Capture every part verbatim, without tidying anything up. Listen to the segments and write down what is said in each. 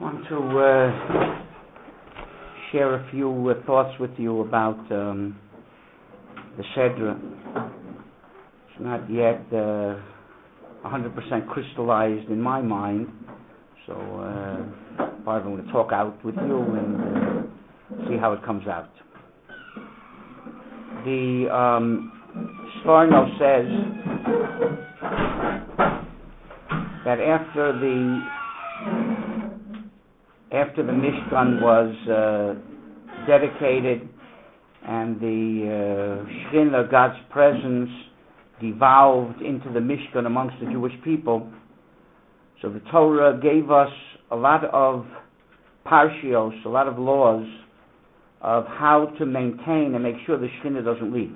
want to uh, share a few uh, thoughts with you about um, the Sedra. It's not yet uh, one hundred percent crystallized in my mind, so uh, I'm going to talk out with you and uh, see how it comes out. The um, Sforno says that after the after the Mishkan was uh, dedicated and the uh, Shekhinah, God's presence, devolved into the Mishkan amongst the Jewish people, so the Torah gave us a lot of parshios, a lot of laws of how to maintain and make sure the Shekhinah doesn't leave.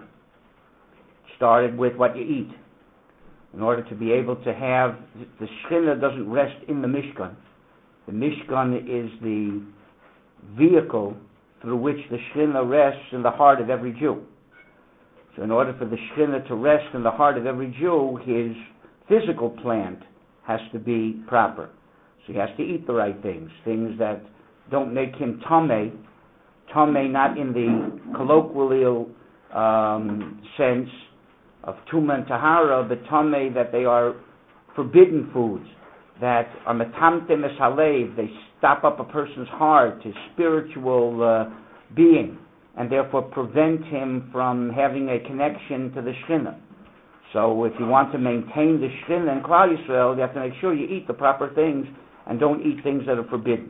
It started with what you eat. In order to be able to have, the Shekhinah doesn't rest in the Mishkan. The Mishkan is the vehicle through which the Shekhinah rests in the heart of every Jew. So in order for the Shekhinah to rest in the heart of every Jew, his physical plant has to be proper. So he has to eat the right things, things that don't make him tameh, tameh not in the colloquial um, sense of Tumah and Tahara, but tameh that they are forbidden foods, that are metamtem es halev, they stop up a person's heart, his spiritual uh, being, and therefore prevent him from having a connection to the Shekhinah. So if you want to maintain the Shekhinah in Klal Yisrael, you have to make sure you eat the proper things and don't eat things that are forbidden.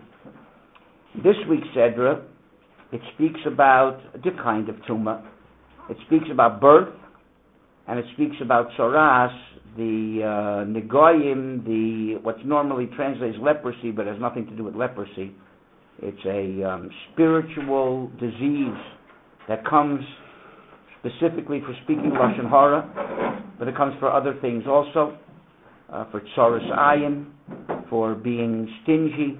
This week's Sedra, it speaks about a different kind of Tumah. It speaks about birth, and it speaks about Tzoras, the uh, Negoyim, the what's normally translated as leprosy, but has nothing to do with leprosy. It's a um, spiritual disease that comes specifically for speaking Lashon Hara, but it comes for other things also, uh, for Tzoras Ayin, for being stingy,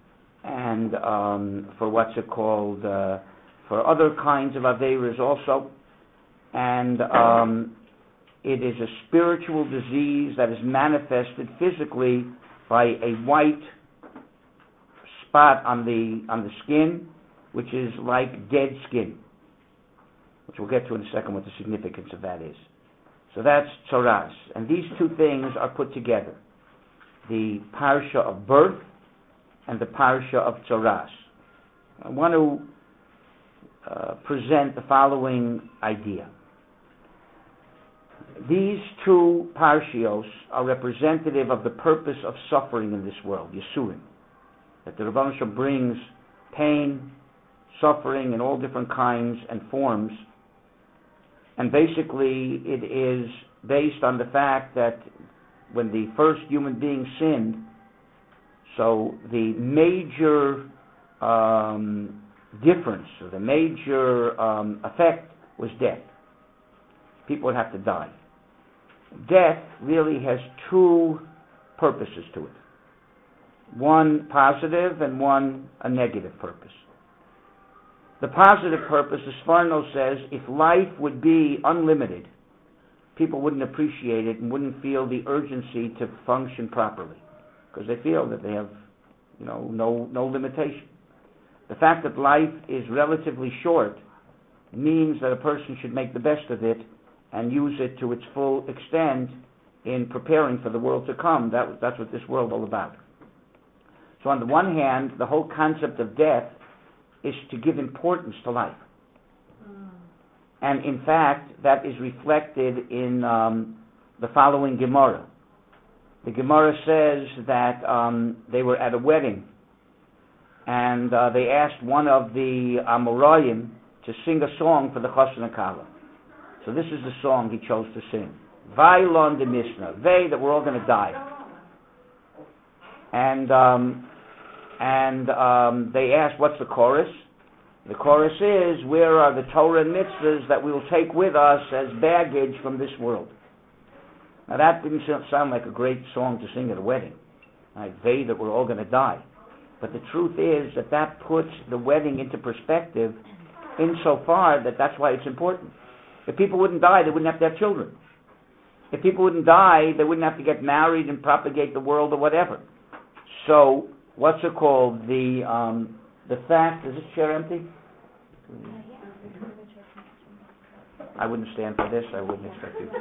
and um, for what's it called, uh, for other kinds of Averas also. And um, it is a spiritual disease that is manifested physically by a white spot on the on the skin, which is like dead skin, which we'll get to in a second what the significance of that is. So that's Tzoras. And these two things are put together, the Parsha of birth and the Parsha of Tzoras. I want to uh, present the following idea. These two parshios are representative of the purpose of suffering in this world, Yisurim. That the Rebbeinu Shalom brings pain, suffering in all different kinds and forms. And basically it is based on the fact that when the first human being sinned, so the major um, difference, or the major um, effect was death. People would have to die. Death really has two purposes to it. One positive and one a negative purpose. The positive purpose, as Sforno says, if life would be unlimited, people wouldn't appreciate it and wouldn't feel the urgency to function properly, because they feel that they have, you know, no no limitation. The fact that life is relatively short means that a person should make the best of it and use it to its full extent in preparing for the world to come. That, that's what this world is all about. So on the one hand, the whole concept of death is to give importance to life. Mm. And in fact, that is reflected in um, the following Gemara. The Gemara says that um, they were at a wedding, and uh, they asked one of the Amoraim to sing a song for the Chassan HaKala. So this is the song he chose to sing. Vailon de Misna. They, that we're all going to die. And um, and um, they asked, what's the chorus? The chorus is, where are the Torah and mitzvahs that we will take with us as baggage from this world? Now that didn't sound like a great song to sing at a wedding. Like, they, that we're all going to die. But the truth is that that puts the wedding into perspective insofar that that's why it's important. If people wouldn't die, they wouldn't have to have children. If people wouldn't die, they wouldn't have to get married and propagate the world or whatever. So what's it called? The um, the fact. Is this chair empty? I wouldn't stand for this. I wouldn't expect you to.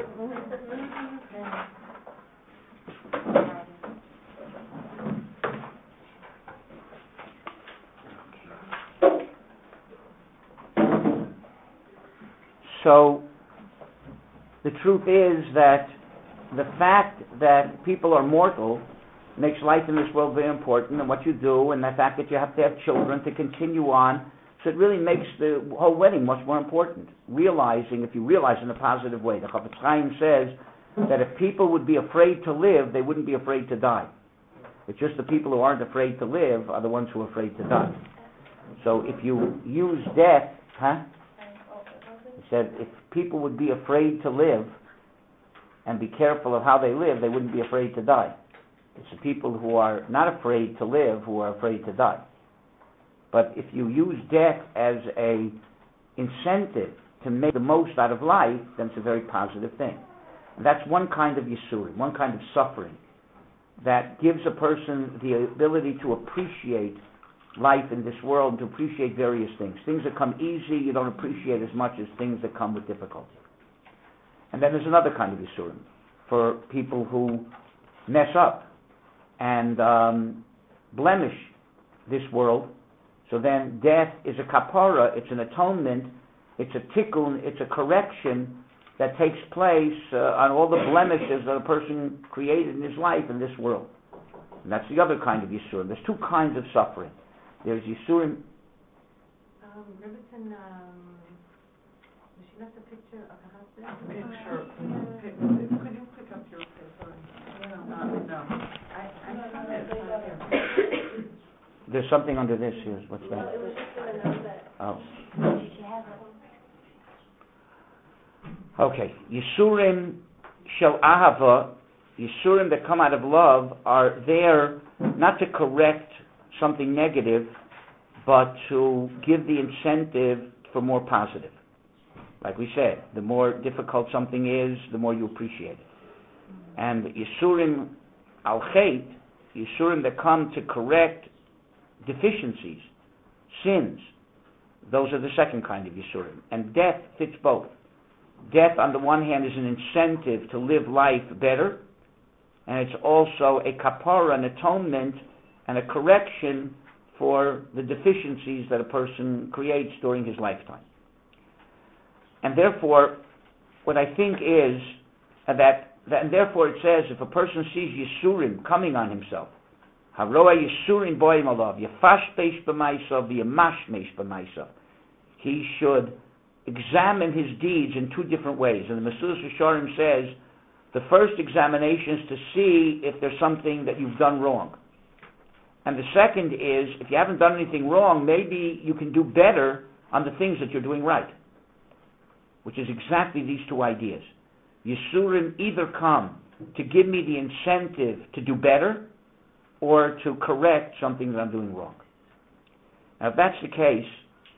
So, the truth is that the fact that people are mortal makes life in this world very important, and what you do, and the fact that you have to have children to continue on. So it really makes the whole wedding much more important. Realizing, if you realize in a positive way, the Chafetz Chaim says that if people would be afraid to live, they wouldn't be afraid to die. It's just the people who aren't afraid to live are the ones who are afraid to die. So if you use death, huh? He said if people would be afraid to live and be careful of how they live, they wouldn't be afraid to die. It's the people who are not afraid to live who are afraid to die. But if you use death as a incentive to make the most out of life, then it's a very positive thing. And that's one kind of yisurim, one kind of suffering that gives a person the ability to appreciate life in this world and to appreciate various things. Things that come easy, you don't appreciate as much as things that come with difficulty. And then there's another kind of yisurim for people who mess up and um, blemish this world. So then death is a kapara, it's an atonement, it's a tikkun, it's a correction that takes place uh, on all the blemishes that a person created in his life in this world. And that's the other kind of yisurim. There's two kinds of suffering. There's yisurim. Um, Rebbetzin, um, she left a picture of her husband. Picture. Pic, could you pick up your paper? No, no, no. I, I found it. Found it. There's something under this here. What's that? It was just to know that Oh. she has it. Okay. Yisurim shel ahava, yisurim that come out of love, are there not to correct something negative, but to give the incentive for more positive. Like we said, the more difficult something is, the more you appreciate it. And yisurim al chet, yisurim that come to correct deficiencies, sins, those are the second kind of yisurim. And death fits both. Death, on the one hand, is an incentive to live life better, and it's also a kapara, an atonement, and a correction for the deficiencies that a person creates during his lifetime. And therefore, what I think is that, that and therefore it says, if a person sees yisurim coming on himself, haroa yisurim boim alav, yefashpesh b'maisav, v'yamashmesh b'maisav, he should examine his deeds in two different ways. And the Mesillas Yesharim says, the first examination is to see if there's something that you've done wrong. And the second is, if you haven't done anything wrong, maybe you can do better on the things that you're doing right. Which is exactly these two ideas. Yisurim either come to give me the incentive to do better, or to correct something that I'm doing wrong. Now, if that's the case,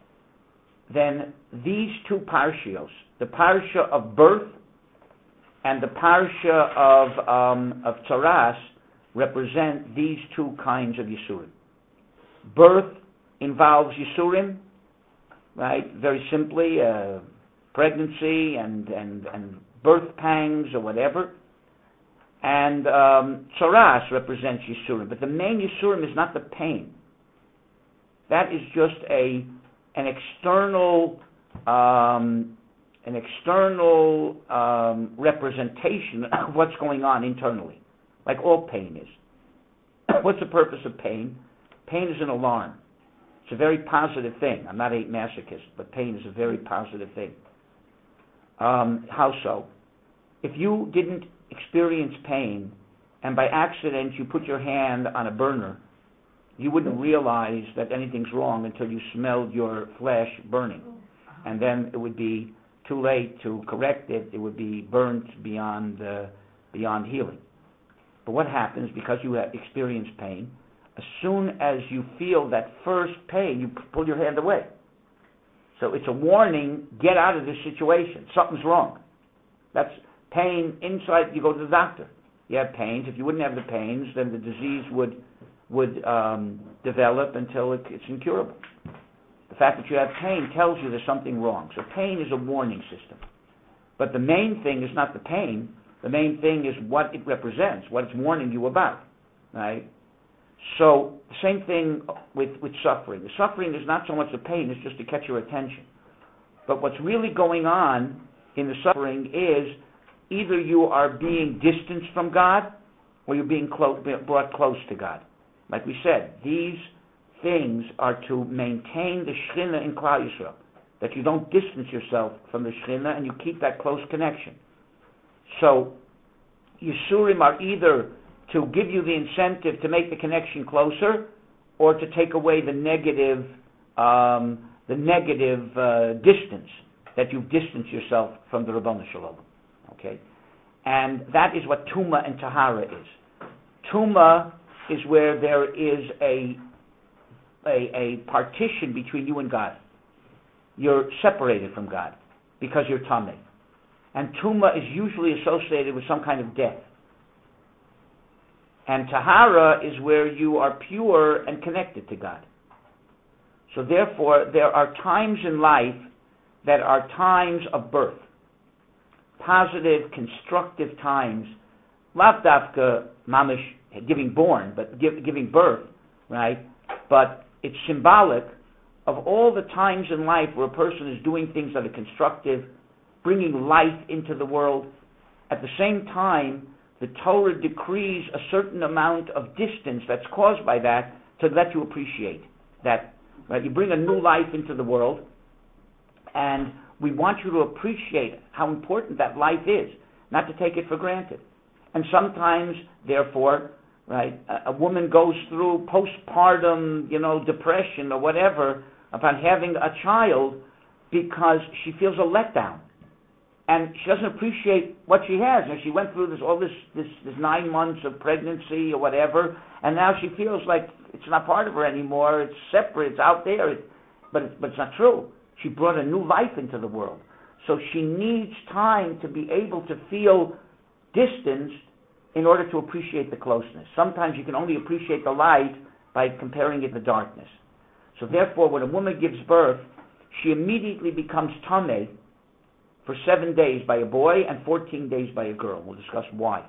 then these two parshios, the parsha of birth and the parsha of um, of Tzaras, represent these two kinds of yisurim. Birth involves yisurim, right? Very simply, uh, pregnancy and, and, and birth pangs or whatever. And um, Tzaras represents yisurim, but the main yisurim is not the pain. That is just a an external um, an external um, representation of what's going on internally, like all pain is. What's the purpose of pain? Pain is an alarm. It's a very positive thing. I'm not a masochist, but pain is a very positive thing. Um, how so? If you didn't experience pain, and by accident you put your hand on a burner, you wouldn't realize that anything's wrong until you smelled your flesh burning. And then it would be too late to correct it. It would be burnt beyond uh, beyond healing. But what happens, because you have experienced pain, as soon as you feel that first pain, you pull your hand away. So it's a warning, get out of this situation. Something's wrong. That's pain inside. You go to the doctor. You have pains. If you wouldn't have the pains, then the disease would would um, develop until it, it's incurable. The fact that you have pain tells you there's something wrong. So pain is a warning system. But the main thing is not the pain. The main thing is what it represents, what it's warning you about, right? So the same thing with, with suffering. The suffering is not so much the pain, it's just to catch your attention. But what's really going on in the suffering is either you are being distanced from God or you're being clo- brought close to God. Like we said, these things are to maintain the Shekhinah in Klal Yisrael, that you don't distance yourself from the Shekhinah and you keep that close connection. So, Yisurim are either to give you the incentive to make the connection closer, or to take away the negative, um, the negative uh, distance that you've distanced yourself from the Rabbanu Shalom. Okay, and that is what Tuma and Tahara is. Tuma is where there is a a, a partition between you and God. You're separated from God because you're Tameh. And Tuma is usually associated with some kind of death. And Tahara is where you are pure and connected to God. So therefore, there are times in life that are times of birth. Positive, constructive times. Lav dafka mamish, giving born, but give, giving birth, right? But it's symbolic of all the times in life where a person is doing things that are constructive, bringing life into the world. At the same time, the Torah decrees a certain amount of distance that's caused by that to let you appreciate that. Right? You bring a new life into the world, and we want you to appreciate how important that life is, not to take it for granted. And sometimes, therefore, right, a, a woman goes through postpartum, you know, depression or whatever upon having a child because she feels a letdown. And she doesn't appreciate what she has. And she went through this all this, this this nine months of pregnancy or whatever, and now she feels like it's not part of her anymore. It's separate. It's out there. It, but it, but it's not true. She brought a new life into the world, so she needs time to be able to feel distanced in order to appreciate the closeness. Sometimes you can only appreciate the light by comparing it to darkness. So therefore, when a woman gives birth, she immediately becomes tameh for seven days by a boy and fourteen days by a girl. We'll discuss why.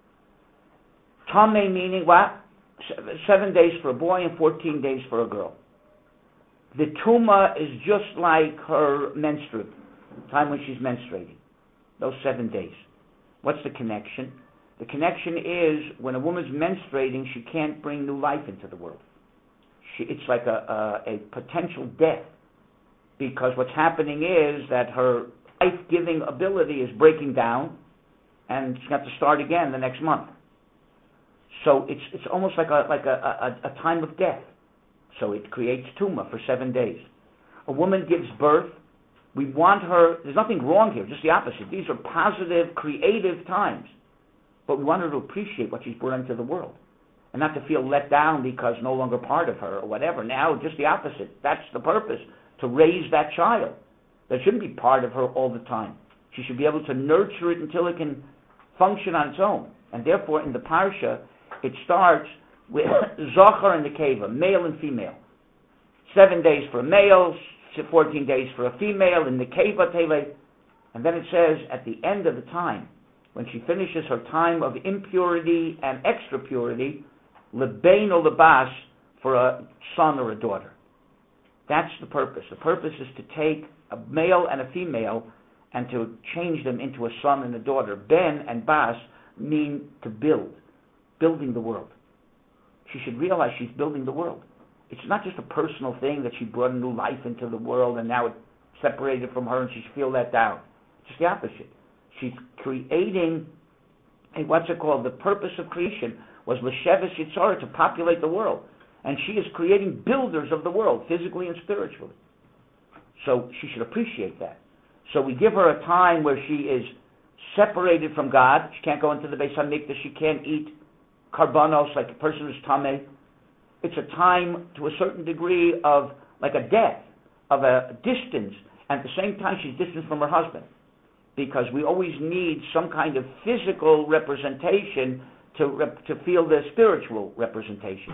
Tameh meaning what? Seven days for a boy and fourteen days for a girl. The Tuma is just like her menstrual, time when she's menstruating. Those seven days. What's the connection? The connection is when a woman's menstruating, she can't bring new life into the world. She, it's like a, a, a potential death, because what's happening is that her life-giving ability is breaking down, and she's got to start again the next month. So it's it's almost like a like a, a, a time of death. So it creates tuma for seven days. A woman gives birth. We want her. There's nothing wrong here. Just the opposite. These are positive, creative times. But we want her to appreciate what she's brought into the world, and not to feel let down because no longer part of her or whatever. Now, just the opposite. That's the purpose, to raise that child. That shouldn't be part of her all the time. She should be able to nurture it until it can function on its own. And therefore, in the parsha, it starts with Zohar and Nekeva, male and female. Seven days for a male, fourteen days for a female, and Nekeva Tele. And then it says, at the end of the time, when she finishes her time of impurity and extra purity, Lebein or Lebas, for a son or a daughter. That's the purpose. The purpose is to take a male and a female and to change them into a son and a daughter. Ben and Bas mean to build, building the world. She should realize she's building the world. It's not just a personal thing that she brought a new life into the world and now it's separated from her and she should feel let down. It's just the opposite. She's creating, a, what's it called? The purpose of creation was L'Sheves Yitzhar, to populate the world. And she is creating builders of the world, physically and spiritually. So she should appreciate that. So we give her a time where she is separated from God. She can't go into the Beis HaMikdash. She can't eat karbanos like a person who's tameh. It's a time to a certain degree of like a death, of a distance. And at the same time, she's distant from her husband. Because we always need some kind of physical representation to rep- to feel the spiritual representation.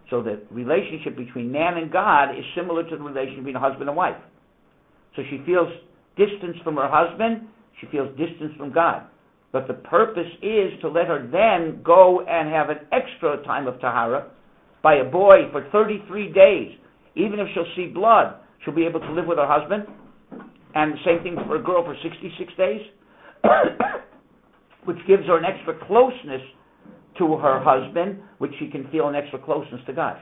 So the relationship between man and God is similar to the relationship between a husband and wife. So she feels distance from her husband, she feels distance from God. But the purpose is to let her then go and have an extra time of tahara by a boy for thirty-three days. Even if she'll see blood, she'll be able to live with her husband. And the same thing for a girl for sixty-six days, which gives her an extra closeness to her husband, which she can feel an extra closeness to God.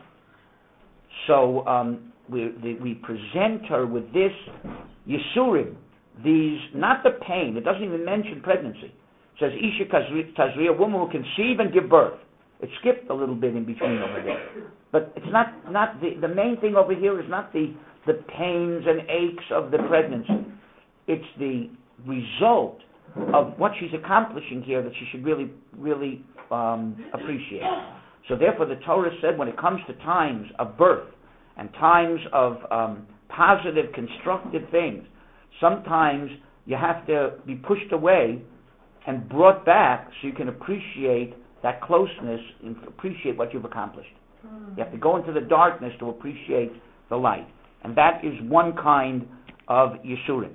So um, we, the, we present her with this Yisurim, these, not the pain, it doesn't even mention pregnancy. It says, Isha Tazri, a woman who conceive and give birth. It skipped a little bit in between over there. But it's not, not the, the main thing over here is not the, the pains and aches of the pregnancy. It's the result of what she's accomplishing here that she should really, really um, appreciate. So therefore the Torah said when it comes to times of birth and times of um, positive, constructive things, sometimes you have to be pushed away and brought back so you can appreciate that closeness and appreciate what you've accomplished. You have to go into the darkness to appreciate the light. And that is one kind of Yisurim.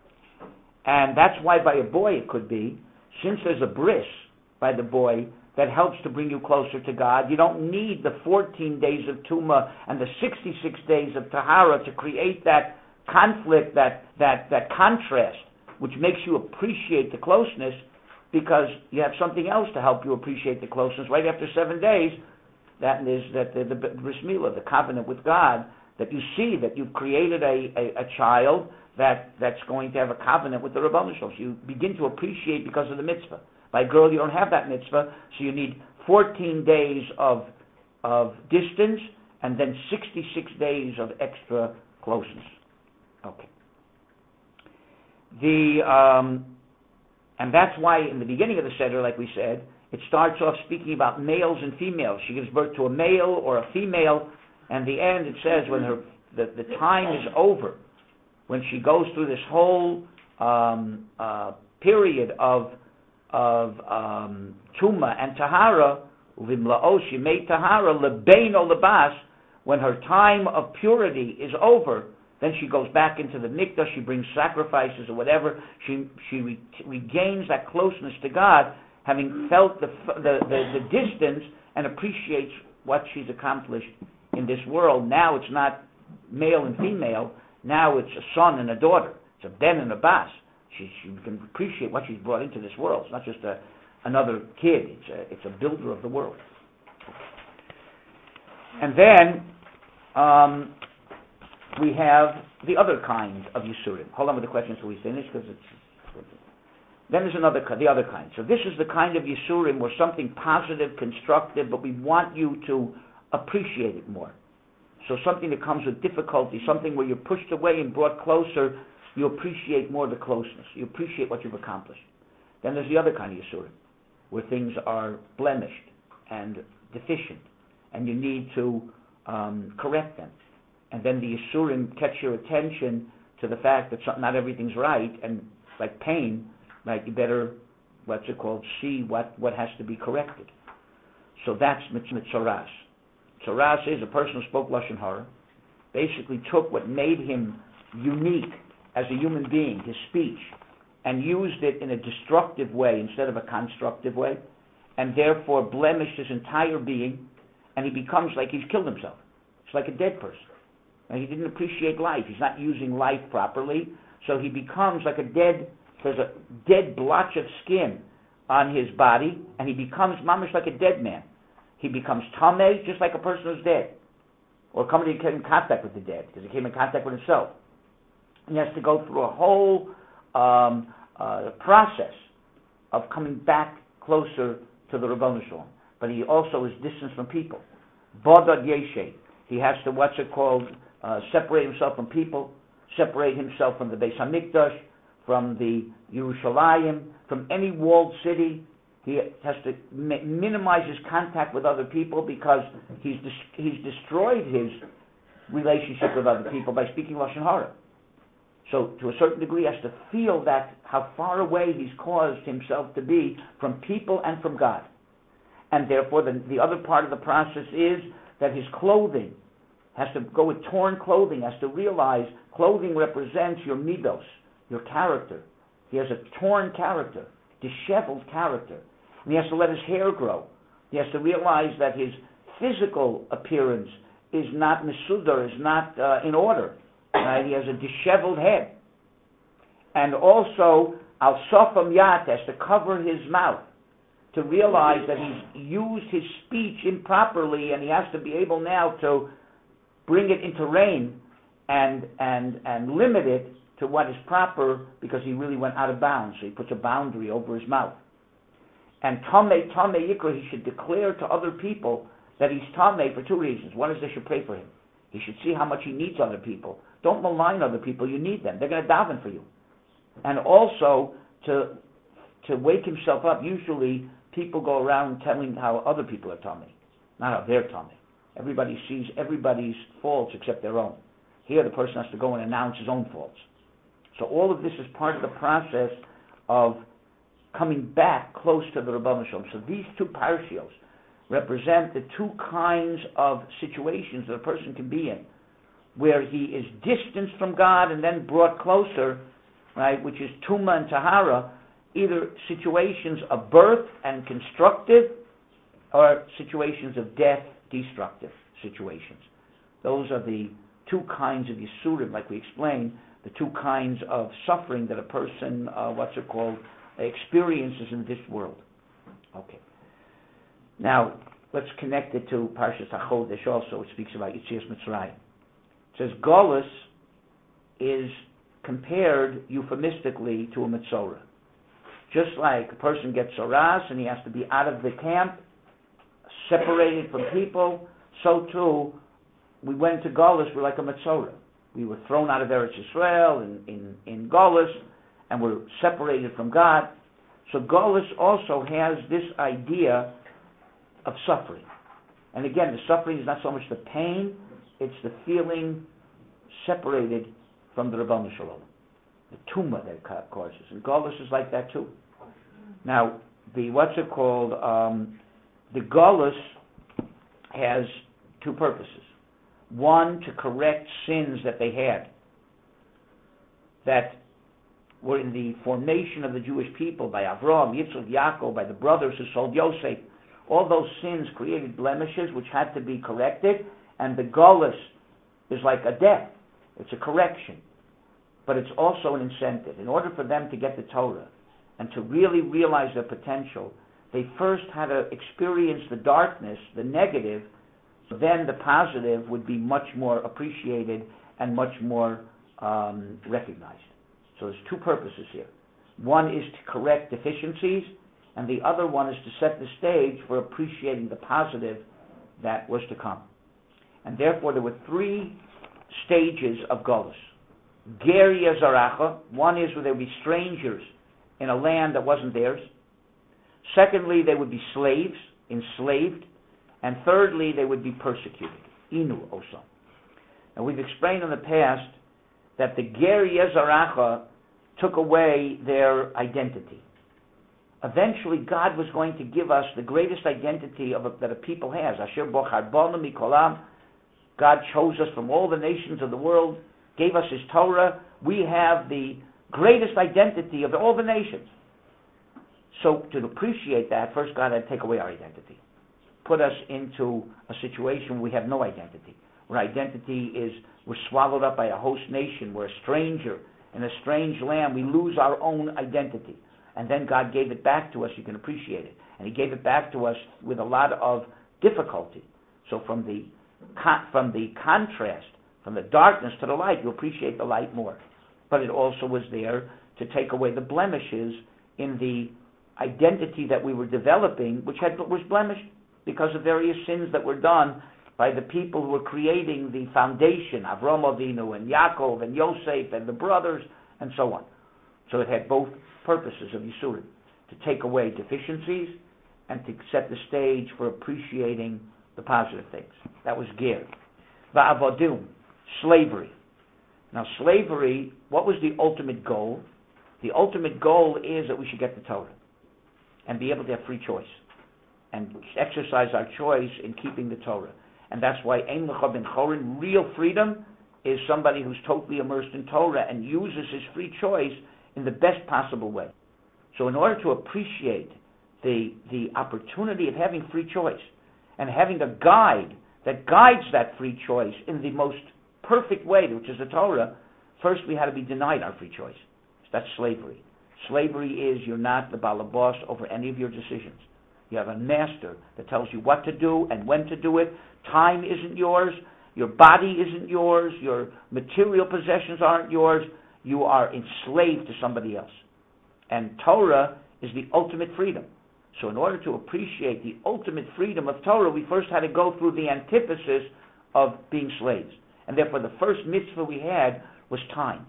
And that's why by a boy it could be, since there's a bris by the boy that helps to bring you closer to God, you don't need the fourteen days of Tumah and the sixty-six days of Tahara to create that conflict, that, that, that contrast, which makes you appreciate the closeness, because you have something else to help you appreciate the closeness. Right after seven days, that is that the, the bris milah, the covenant with God, that you see that you've created a, a, a child that, that's going to have a covenant with the Rebbeinu Shalom. So you begin to appreciate because of the mitzvah. By a girl, you don't have that mitzvah, so you need fourteen days of of distance and then sixty-six days of extra closeness. Okay. The um, and that's why in the beginning of the Seder, like we said, it starts off speaking about males and females. She gives birth to a male or a female, and the end it says when her the, the time is over, when she goes through this whole um, uh, period of of um, Tuma and Tahara, Uvimla'o Shimei Tahara, Lebeino Lebas, when her time of purity is over, then she goes back into the mikdash, she brings sacrifices or whatever, she she re- regains that closeness to God, having felt the, the, the, the distance, and appreciates what she's accomplished in this world. Now it's not male and female, now it's a son and a daughter, it's a ben and a bas. She, she can appreciate what she's brought into this world. It's not just a, another kid. It's a, it's a builder of the world. And then um, we have the other kind of Yisurim. Hold on with the question until we finish, because it's... Then there's another, the other kind. So this is the kind of Yisurim where something positive, constructive, but we want you to appreciate it more. So something that comes with difficulty, something where you're pushed away and brought closer, you appreciate more the closeness. You appreciate what you've accomplished. Then there's the other kind of Yisurim, where things are blemished and deficient, and you need to um, correct them. And then the Yisurim catch your attention to the fact that not everything's right, and like pain, like you better, what's it called, see what, what has to be corrected. So that's mitzoras. Mitzoras is a person who spoke Lashon Hara, basically took what made him unique as a human being, his speech, and used it in a destructive way instead of a constructive way, and therefore blemished his entire being, and he becomes like he's killed himself. It's like a dead person. And he didn't appreciate life. He's not using life properly, so he becomes like a dead, there's a dead blotch of skin on his body, and he becomes mamish like a dead man. He becomes tameh, just like a person who's dead, or coming in contact with the dead, because he came in contact with himself. He has to go through a whole um, uh, process of coming back closer to the Rebbeinu Shalom. But he also is distanced from people. Bodad Yeshe. He has to, what's it called, uh, separate himself from people, separate himself from the Beis HaMikdash, from the Yerushalayim, from any walled city. He has to mi- minimize his contact with other people because he's dis- he's destroyed his relationship with other people by speaking Lashon Hara. So to a certain degree he has to feel that how far away he's caused himself to be from people and from God. And therefore the, the other part of the process is that his clothing has to go with torn clothing, has to realize clothing represents your midos, your character. He has a torn character, disheveled character. And he has to let his hair grow. He has to realize that his physical appearance is not mesudar, is not uh, in order. Right? He has a disheveled head. And also, al sofam yat, has to cover his mouth, to realize that he's used his speech improperly, and he has to be able now to bring it into rein and and and limit it to what is proper, because he really went out of bounds. So he puts a boundary over his mouth. And tamei tamei yikra, he should declare to other people that he's tamei for two reasons. One is they should pray for him. He should see how much he needs other people. Don't malign other people. You need them. They're going to daven for you. And also to to wake himself up. Usually people go around telling how other people are tamei, not how they're tamei. Everybody sees everybody's faults except their own. Here the person has to go and announce his own faults. So all of this is part of the process of coming back close to the Rebbeinu Shalom. So these two parashios represent the two kinds of situations that a person can be in, where he is distanced from God and then brought closer, right, which is Tuma and Tahara, either situations of birth and constructive, or situations of death, destructive situations. Those are the two kinds of Yisurim, like we explained, the two kinds of suffering that a person, uh, what's it called, experiences in this world. Okay. Now, let's connect it to Parshas HaChodesh also. It speaks about Yetzias Mitzrayim. It says, Golus is compared euphemistically to a Metzorah. Just like a person gets Soras and he has to be out of the camp, separated from people, so too, we went into Golus, we're like a Metzorah. We were thrown out of Eretz Yisrael in, in, in Golus, and we're separated from God. So Golus also has this idea of suffering. And again, the suffering is not so much the pain, it's the feeling separated from the Rebbeinu Shalom. The tumah that it causes. And Golus is like that too. Now, the, what's it called, um, the Golus has two purposes. One, to correct sins that they had, that were in the formation of the Jewish people by Avraham, Yitzchak, Yaakov, by the brothers who sold Yosef. All those sins created blemishes which had to be corrected, and the Golus is like a death. It's a correction. But it's also an incentive. In order for them to get the Torah and to really realize their potential, they first had to experience the darkness, the negative, so then the positive would be much more appreciated and much more um, recognized. So there's two purposes here. One is to correct deficiencies, and the other one is to set the stage for appreciating the positive that was to come. And therefore there were three stages of Golus. Ger Yezaracha, one is where they would be strangers in a land that wasn't theirs. Secondly, they would be slaves, enslaved. And thirdly, they would be persecuted. Inu Osam. And we've explained in the past that the Ger Yezaracha took away their identity. Eventually, God was going to give us the greatest identity of a, that a people has. Asher Bochar Banu Mikolam. God chose us from all the nations of the world, gave us His Torah. We have the greatest identity of all the nations. So to appreciate that, first God had to take away our identity. Put us into a situation where we have no identity. Where identity is, we're swallowed up by a host nation. We're a stranger in a strange land. We lose our own identity. And then God gave it back to us. You can appreciate it. And He gave it back to us with a lot of difficulty. So from the from the contrast, from the darkness to the light, you appreciate the light more. But it also was there to take away the blemishes in the identity that we were developing, which had was blemished because of various sins that were done by the people who were creating the foundation, Avraham Avinu and Yaakov and Yosef and the brothers and so on. So it had both purposes of Yisurim, to take away deficiencies and to set the stage for appreciating the positive things. That was Ger. Va'avodim, slavery. Now slavery, what was the ultimate goal? The ultimate goal is that we should get the Torah and be able to have free choice and exercise our choice in keeping the Torah. And that's why Ein Lecha Ben Chorin, real freedom, is somebody who's totally immersed in Torah and uses his free choice in the best possible way. So in order to appreciate the the opportunity of having free choice and having a guide that guides that free choice in the most perfect way, which is the Torah, first we had to be denied our free choice. That's slavery. Slavery is you're not the balabas over any of your decisions. You have a master that tells you what to do and when to do it. Time isn't yours. Your body isn't yours. Your material possessions aren't yours. You are enslaved to somebody else. And Torah is the ultimate freedom. So in order to appreciate the ultimate freedom of Torah, we first had to go through the antithesis of being slaves. And therefore the first mitzvah we had was time.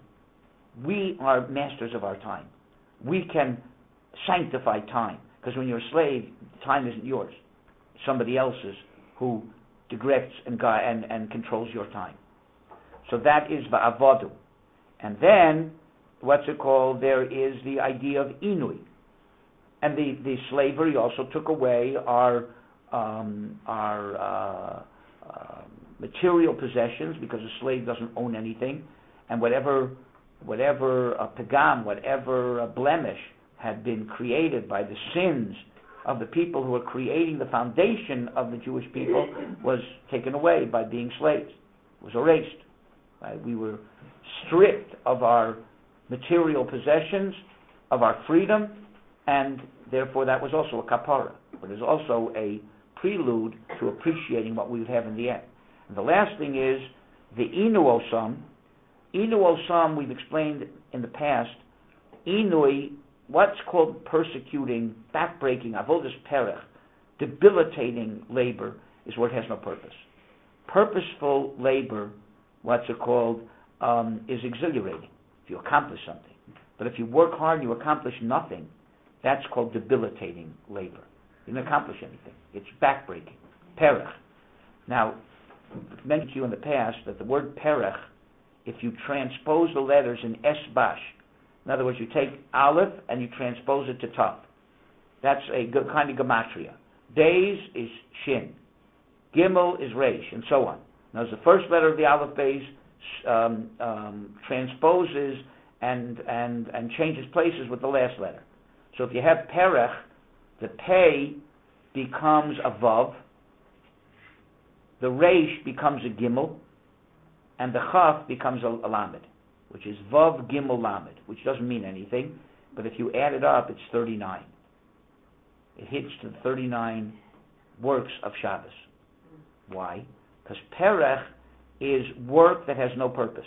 We are masters of our time. We can sanctify time. Because when you're a slave, time isn't yours. It's somebody else's who directs and, gui- and, and controls your time. So that is ba'avodu. And then, what's it called? There is the idea of inui. And the, the slavery also took away our um, our uh, uh, material possessions, because a slave doesn't own anything, and whatever whatever uh, pagam, whatever uh, blemish had been created by the sins of the people who were creating the foundation of the Jewish people was taken away by being slaves. It was erased. Right? We were stripped of our material possessions, of our freedom, and therefore that was also a kapara. But it's also a prelude to appreciating what we would have in the end. And the last thing is the inu osam. Inu osam, we've explained in the past. Inui, what's called persecuting, backbreaking, avodas perech, debilitating labor, is where it has no purpose. Purposeful labor, what's it called, um, is exhilarating if you accomplish something. But if you work hard and you accomplish nothing, that's called debilitating labor. You didn't accomplish anything. It's backbreaking. Perech. Now, I've mentioned to you in the past that the word perech, if you transpose the letters in esbash, in other words, you take aleph and you transpose it to tav. That's a good kind of gematria. Days is shin. Gimel is reish, and so on. Now, the first letter of the aleph base um, um, transposes and, and, and changes places with the last letter. So if you have perech, the pei becomes a vav, the reish becomes a gimel, and the chaf becomes a, a lamed, which is vav gimel lamed, which doesn't mean anything, but if you add it up, it's thirty-nine. It hits to thirty-nine works of Shabbos. Why? Because perech is work that has no purpose.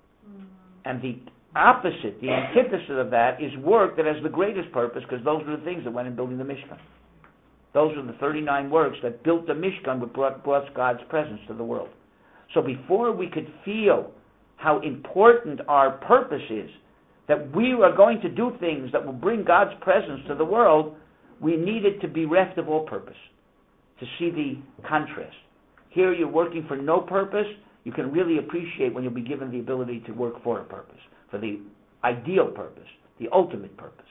And the opposite, the antithesis of that, is work that has the greatest purpose, because those are the things that went in building the Mishkan. Those are the thirty-nine works that built the Mishkan, which brought, brought God's presence to the world. So before we could feel how important our purpose is, that we are going to do things that will bring God's presence to the world, we needed to be reft of all purpose, to see the contrast. Here you're working for no purpose. You can really appreciate when you'll be given the ability to work for a purpose, for the ideal purpose, the ultimate purpose.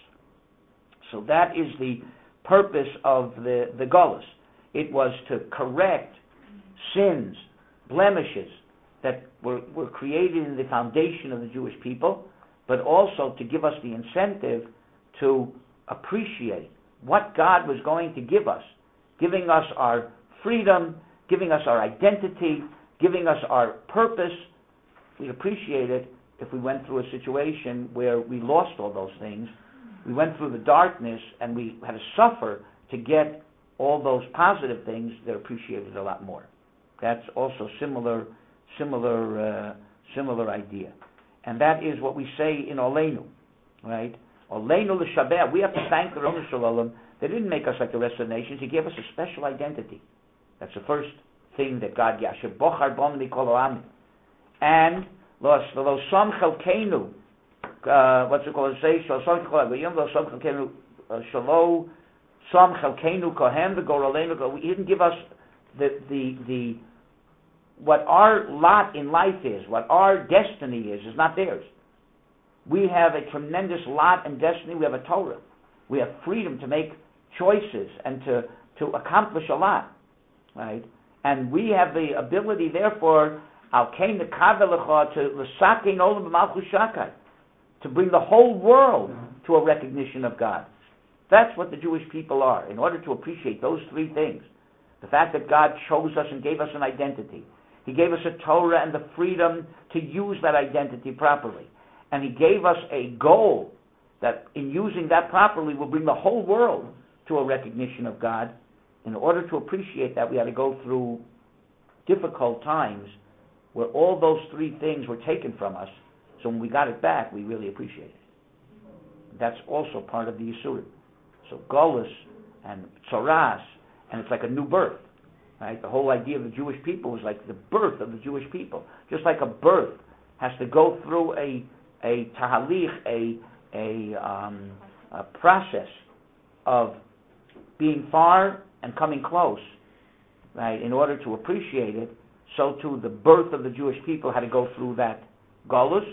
So that is the purpose of the, the Golus. It was to correct sins, blemishes that were, were created in the foundation of the Jewish people, but also to give us the incentive to appreciate what God was going to give us, giving us our freedom, giving us our identity, giving us our purpose. We'd appreciate it if we went through a situation where we lost all those things. We went through the darkness and we had to suffer to get all those positive things. They're appreciated a lot more. That's also similar, similar, uh, similar idea, and that is what we say in Oleinu, right? Oleinu l'shabeh. We have to thank the Ribbono Shel Olam. They didn't make us like the rest of the nations. He gave us a special identity. That's the first thing that God yasher bochar bon mikol ha'amim. And lo lo som chelkeinu. What's it called? Say shal som chelkeinu. Lo som chelkeinu. Shalo som chelkeinu kohen v'gor aleinu. He didn't give us the the the what our lot in life is, what our destiny is, is not theirs. We have a tremendous lot and destiny. We have a Torah. We have freedom to make choices and to, to accomplish a lot, right? And we have the ability, therefore, al kein nekaveh to l'sakein olam b'malchus shakai, to bring the whole world to a recognition of God. That's what the Jewish people are. In order to appreciate those three things, the fact that God chose us and gave us an identity, He gave us a Torah and the freedom to use that identity properly, and He gave us a goal that in using that properly will bring the whole world to a recognition of God. In order to appreciate that, we had to go through difficult times where all those three things were taken from us. So when we got it back, we really appreciate it. That's also part of the Yisurim. So Golus and Tzoras, and it's like a new birth. Right? The whole idea of the Jewish people is like the birth of the Jewish people. Just like a birth has to go through a a tahalich, a a, um, a process of being far and coming close, right? In order to appreciate it, so too the birth of the Jewish people had to go through that Golus,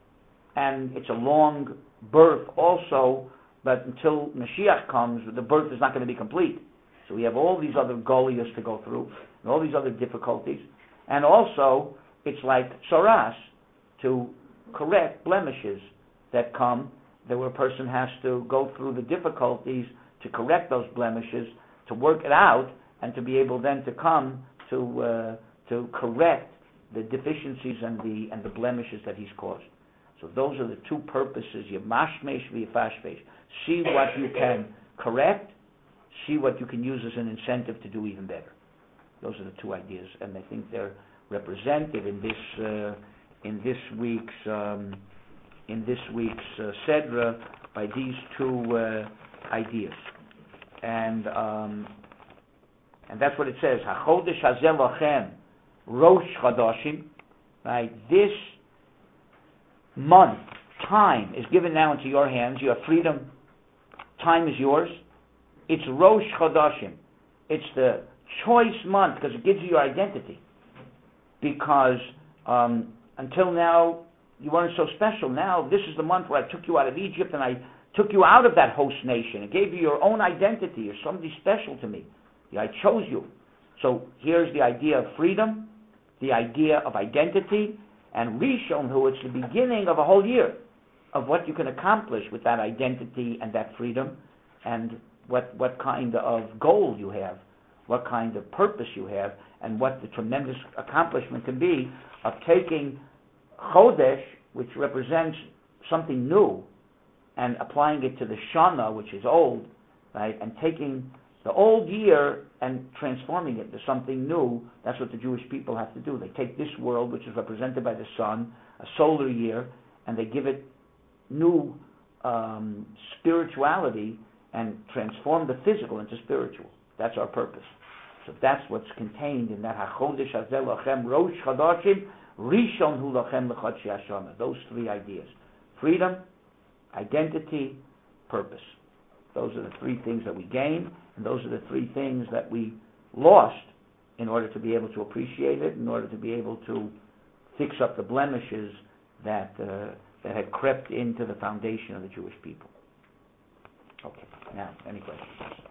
and it's a long birth also. But until Mashiach comes, the birth is not going to be complete. So we have all these other Goliaths to go through, and all these other difficulties. And also, it's like Tzoras, to correct blemishes that come, that where a person has to go through the difficulties to correct those blemishes, to work it out, and to be able then to come to uh, to correct the deficiencies and the and the blemishes that he's caused. So those are the two purposes, Yemashmesh v'Yefashmesh. See what you can correct, see what you can use as an incentive to do even better. Those are the two ideas, and I think they're represented in this uh, in this week's um, in this week's uh, Sedra by these two uh, ideas, and um, and that's what it says. HaChodesh hazeh lachem Rosh Chodashim. Right, this month, time is given now into your hands. You have freedom. Time is yours. It's Rosh Chodashim. It's the choice month because it gives you your identity. Because um, until now, you weren't so special. Now, this is the month where I took you out of Egypt and I took you out of that host nation. It gave you your own identity. You're somebody special to me. I chose you. So here's the idea of freedom, the idea of identity, and Rishon, who it's the beginning of a whole year of what you can accomplish with that identity and that freedom, and what what kind of goal you have, what kind of purpose you have, and what the tremendous accomplishment can be of taking Chodesh, which represents something new, and applying it to the Shana, which is old, right, and taking the old year and transforming it to something new. That's what the Jewish people have to do. They take this world, which is represented by the sun, a solar year, and they give it new um, spirituality and transform the physical into spiritual. That's our purpose. So that's what's contained in that HaChodesh Hazeh Lachem Rosh Chodashim Rishon Hu Lachem L'Chodshei Hashana. Those three ideas: freedom, identity, purpose. Those are the three things that we gain, and those are the three things that we lost in order to be able to appreciate it, in order to be able to fix up the blemishes that uh, that had crept into the foundation of the Jewish people. Okay, now, any questions?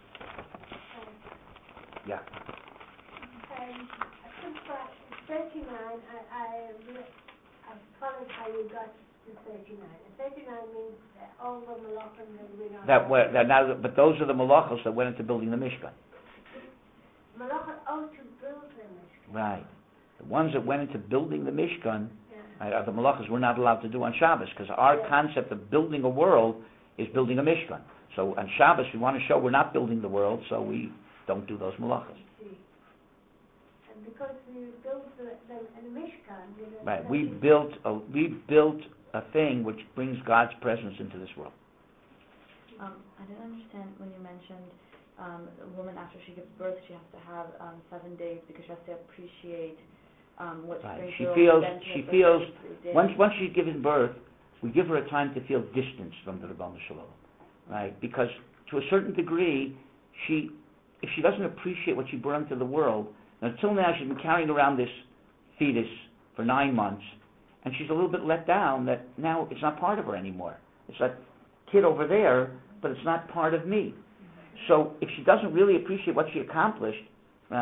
Yeah. Um, thirty-nine, I, I, I followed how you got to thirty-nine. thirty-nine means that all the malachim that we don't That were, that now, but those are the malachos that went into building the Mishkan. Malachim, oh, to build the Mishkan. Right. The ones that went into building the Mishkan, Yeah. right, are the malachos we're not allowed to do on Shabbos, because our Yeah. concept of building a world is building a Mishkan. So on Shabbos, we want to show we're not building the world, so we don't do those malachos. See. And because we built the, the, the Mishkan, you know, Right. that We is- built a we built a thing which brings God's presence into this world. Um, I didn't understand when you mentioned um, a woman after she gives birth, she has to have um, seven days because she has to appreciate um, what Right. brings She her feels over she for feels thirty-three days. once once she's given birth, we give her a time to feel distance from the Rebbeinu Shalom, right? Because to a certain degree, she if she doesn't appreciate what she brought into the world, and until now she's been carrying around this fetus for nine months, and she's a little bit let down that now it's not part of her anymore. It's that kid over there, but it's not part of me. So if she doesn't really appreciate what she accomplished, right,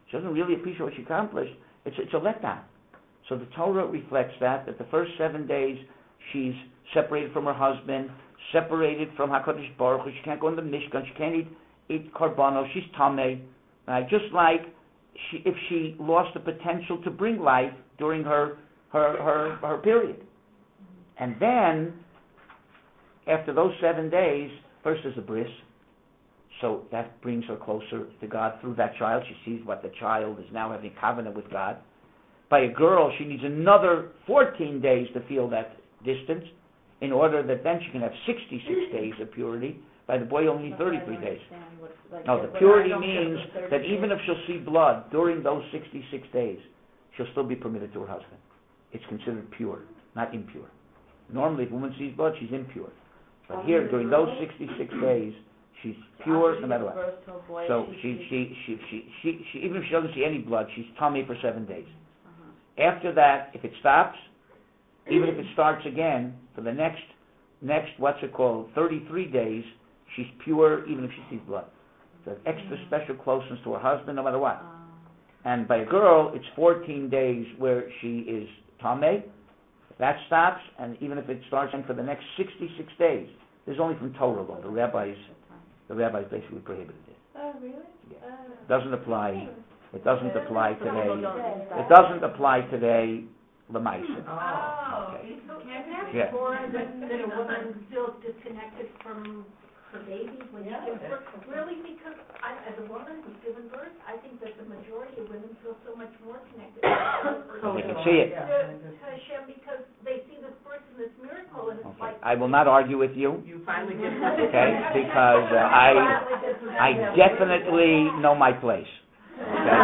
she doesn't really appreciate what she accomplished, it's, it's a letdown. So the Torah reflects that, that the first seven days she's separated from her husband, separated from HaKadosh Baruch Hu, she can't go in the Mishkan, she can't eat, eat Korbanos, she's Tameh, right? Just like she, if she lost the potential to bring life during her, her, her, her period. And then, after those seven days, first is the bris, so that brings her closer to God through that child. She sees what the child is now having covenant with God. By a girl, she needs another fourteen days to feel that distance, in order that then she can have sixty-six days of purity. By the boy, only thirty-three days. Like No, the purity means that even if she'll see blood during those sixty-six days, she'll still be permitted to her husband. It's considered pure, not impure. Normally, if a woman sees blood, she's impure. But here, during those sixty-six days, she's pure no matter what. So she, she, she, she, she, she, even if she doesn't see any blood, she's tummy for seven days. After that, if it stops, even if it starts again, for the next, next, what's it called, thirty-three days, she's pure even if she sees blood. So extra special closeness to her husband no matter what. And by a girl, it's fourteen days where she is tameh. That stops, and even if it starts again for the next sixty-six days, this is only from Torah law. The rabbis, the rabbis basically prohibited it. Oh, really? Yeah. Uh, Doesn't apply. It doesn't apply today. It doesn't apply today. Lemaisa. Oh, Okay. so can that Yeah. for that, that a woman feels disconnected from her baby when she gives birth? Really, because I, as a woman who's given birth, I think that the majority of women feel so much more connected to Well, they can see it. Hashem, because they see this birth and this miracle, and it's Okay. like. I will not argue with you. You finally get. Okay, because uh, I I definitely know my place. Okay.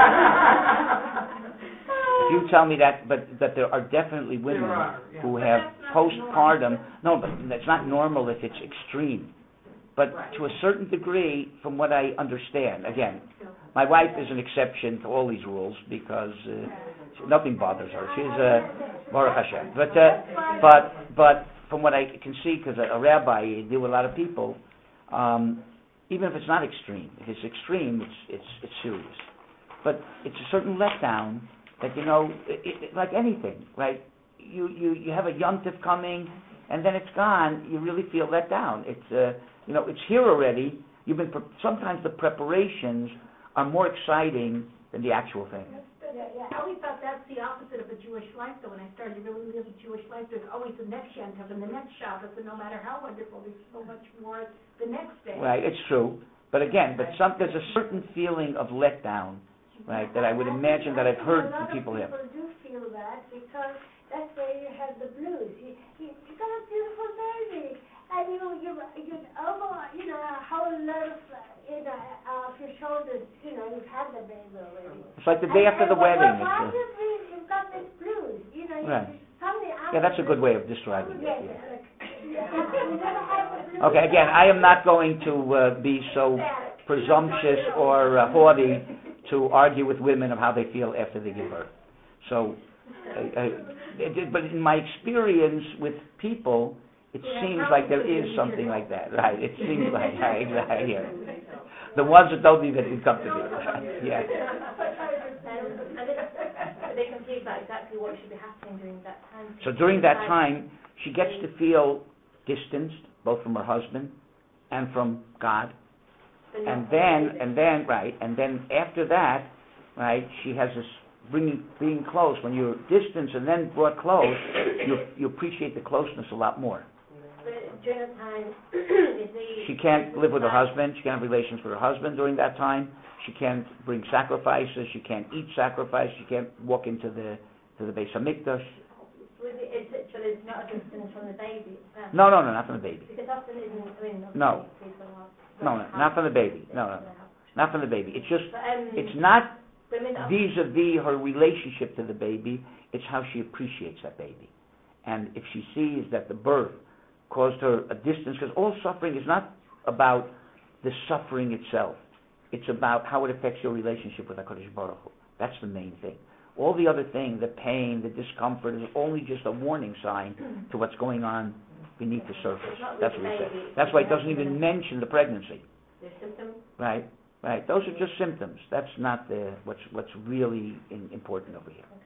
If you tell me that, but that there are definitely women are, yeah. who But have that's not postpartum. No, but that's not normal if it's extreme. But Right. to a certain degree, from what I understand, again, my wife is an exception to all these rules because uh, she, nothing bothers her. She's a uh, Baruch Hashem. But uh, but but from what I can see, because a, a rabbi you deal with a lot of people, um, even if it's not extreme, if it's extreme, it's it's it's serious. But it's a certain letdown that you know, it, it, like anything, right? You you you have a yontif coming, and then it's gone. You really feel let down. It's uh, you know, it's here already. You've been pre- sometimes the preparations are more exciting than the actual thing. yeah, yeah. I always thought that's the opposite of a Jewish life, though. When I started to really live a Jewish life, there's always the next Yom and the next Shabbos, and no matter how wonderful, there's so much more the next day. Right, it's true. But again, but some there's a certain feeling of letdown, right, that I would imagine that I've heard from people A here. lot of people do feel that because that's where you have the blues. You, you, you got a beautiful baby, and you you you over you know a whole lot of uh, you know off your shoulders. You know you've had the baby already. It's like the day And- after and the wedding. Well, why It's, uh, you feel you've got this blues? You know, you, Right. suddenly yeah, that's a good way of describing it. Yes, Yeah. look, you never had the blues. Okay, again, I am not going to uh, be so presumptuous or uh, haughty to argue with women of how they feel after they give birth. So, uh, uh, it, but in my experience with people, it seems like there is something like that, right? It seems like, yeah, exactly, yeah. The ones that don't need it can come to me, right? Yeah. Are they confused about exactly what should be happening during that time? So during that time, she gets to feel distanced, both from her husband and from God. And then, and then, right, and then after that, right, she has this bringing, being close. When you're distanced and then brought close, you you appreciate the closeness a lot more. But during the time, is the She can't live with her husband. She can't have relations with her husband during that time. She can't bring sacrifices. She can't eat sacrifice. She can't walk into the to the Beis Hamikdash. Was it, is it, so there's not a distance from the baby itself? No, no, no, not from the baby. Because often isn't, I mean, No. obviously people are- No, no, not from the baby. No, no, not from the baby. It's just, But, um, it's not women are- vis-a-vis her relationship to the baby. It's how she appreciates that baby. And if she sees that the birth caused her a distance, because all suffering is not about the suffering itself. It's about how it affects your relationship with HaKadosh Baruch Hu. That's the main thing. All the other thing, the pain, the discomfort, is only just a warning sign to what's going on beneath the surface. That's what he said. That's why it doesn't even mention the pregnancy, The symptoms? right? Right, those are just symptoms. That's not the, what's, what's really in- important over here.